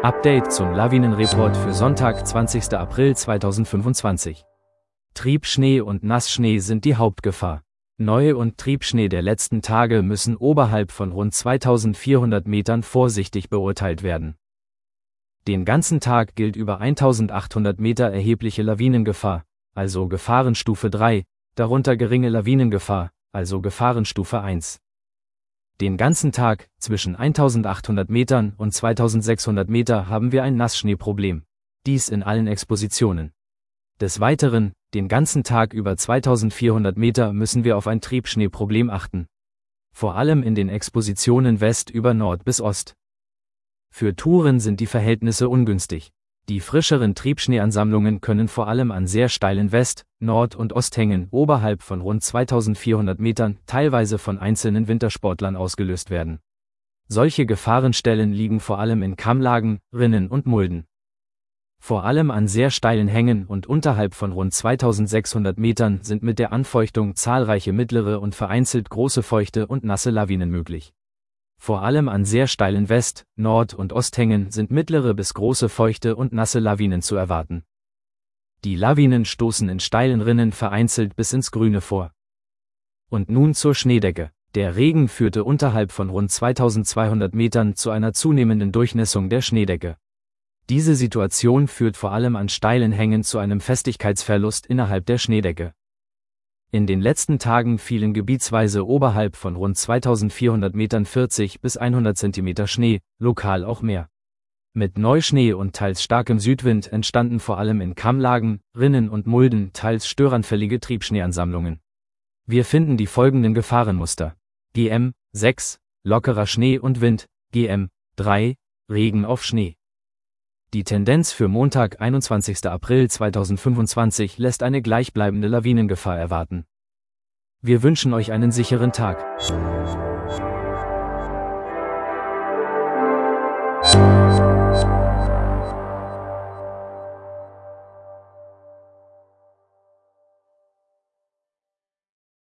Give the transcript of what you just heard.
Update zum Lawinenreport für Sonntag, 20. April 2025. Triebschnee und Nassschnee sind die Hauptgefahr. Neu- und Triebschnee der letzten Tage müssen oberhalb von rund 2400 Metern vorsichtig beurteilt werden. Den ganzen Tag gilt über 1800 Meter erhebliche Lawinengefahr, also Gefahrenstufe 3, darunter geringe Lawinengefahr, also Gefahrenstufe 1. Den ganzen Tag, zwischen 1800 Metern und 2600 Meter haben wir ein Nassschneeproblem. Dies in allen Expositionen. Des Weiteren, den ganzen Tag über 2400 Meter müssen wir auf ein Triebschneeproblem achten. Vor allem in den Expositionen West über Nord bis Ost. Für Touren sind die Verhältnisse ungünstig. Die frischeren Triebschneeansammlungen können vor allem an sehr steilen West-, Nord- und Osthängen oberhalb von rund 2400 Metern teilweise von einzelnen Wintersportlern ausgelöst werden. Solche Gefahrenstellen liegen vor allem in Kammlagen, Rinnen und Mulden. Vor allem an sehr steilen Hängen und unterhalb von rund 2600 Metern sind mit der Anfeuchtung zahlreiche mittlere und vereinzelt große feuchte und nasse Lawinen möglich. Vor allem an sehr steilen West-, Nord- und Osthängen sind mittlere bis große feuchte und nasse Lawinen zu erwarten. Die Lawinen stoßen in steilen Rinnen vereinzelt bis ins Grüne vor. Und nun zur Schneedecke. Der Regen führte unterhalb von rund 2200 Metern zu einer zunehmenden Durchnässung der Schneedecke. Diese Situation führt vor allem an steilen Hängen zu einem Festigkeitsverlust innerhalb der Schneedecke. In den letzten Tagen fielen gebietsweise oberhalb von rund 2400 Metern 40 bis 100 cm Schnee, lokal auch mehr. Mit Neuschnee und teils starkem Südwind entstanden vor allem in Kammlagen, Rinnen und Mulden teils störanfällige Triebschneeansammlungen. Wir finden die folgenden Gefahrenmuster. GM 6, lockerer Schnee und Wind, GM 3, Regen auf Schnee. Die Tendenz für Montag, 21. April 2025 lässt eine gleichbleibende Lawinengefahr erwarten. Wir wünschen euch einen sicheren Tag.